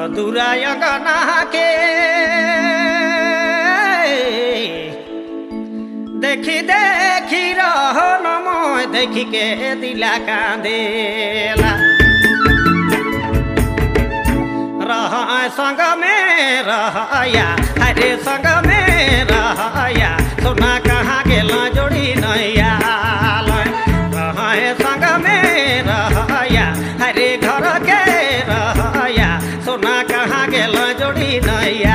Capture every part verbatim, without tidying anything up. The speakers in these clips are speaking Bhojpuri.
मधुराय गना के देखी देखी रहन मोय देखी के दिला कांदेला रह संग में रहया हरे संग में रहया सोना कहाँ गेला जोड़ी नैया रह संग में रहया हरे घर के रहया सोना कहाँ गेला जोड़ी नैया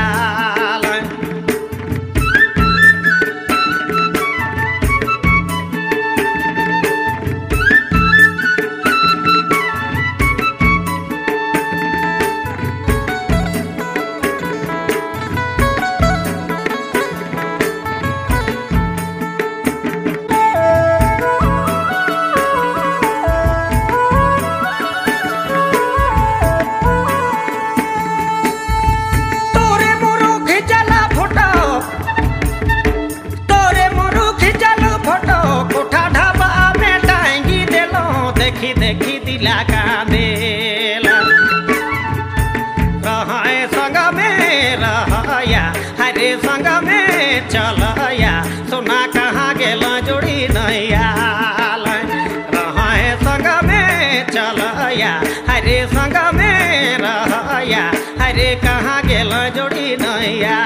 देखी दिला कांदेला रह संग में रहया हरे संग में चलया सोना कहाँ गेला जोड़ी नैया रह संग में चलया हरे संग में रहया हरे कहाँ गेला जोड़ी नैया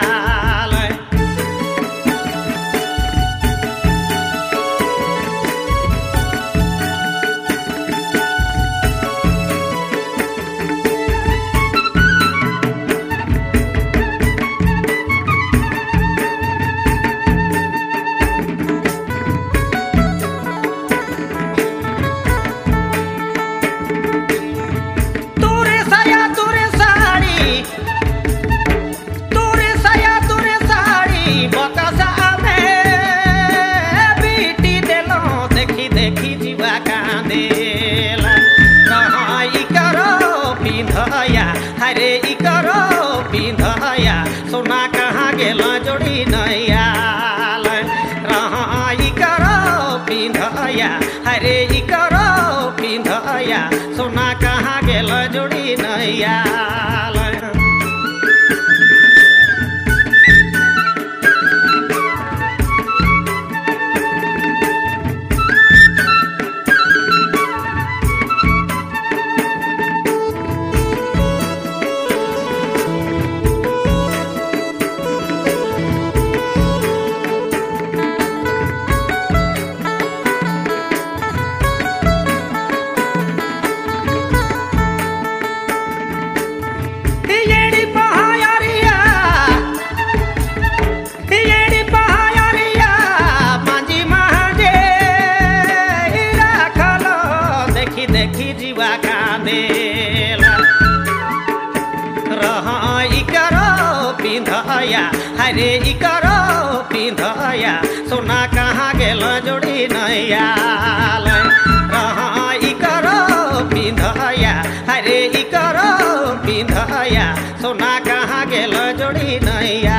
देखी जीवा कांदेला कहाँ ई करो पिंधया हरे ई करो पिंधया सोना कहाँ गेला जोड़ी नैया रहाँ ई करो पिंधया हरे ई करो पिंधया सोना कहाँ गेला जोड़ी नैया देखी जीवा कांदेला रह ई करो पिंधया हरे ई करो पिंधया सोना कहाँ गेला जोड़ी नैया रह ई करो पिंधया हरे ई करो पिंधया सोना कहाँ गेला जोड़ी नैया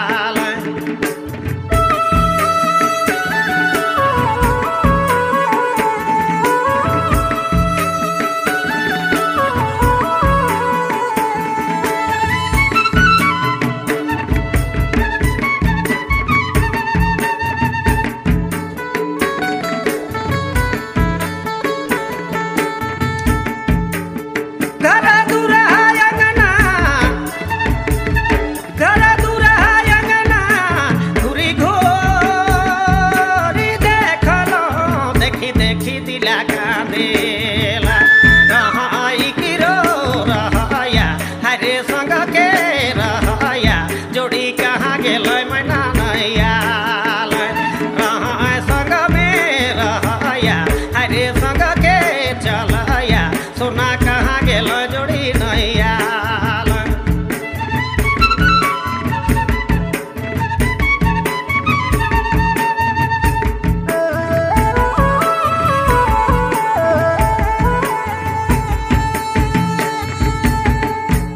देखी दिला कांदेला रह ई किरो रहया हरे संग के रहया जोड़ी कहाँ गेलै मैना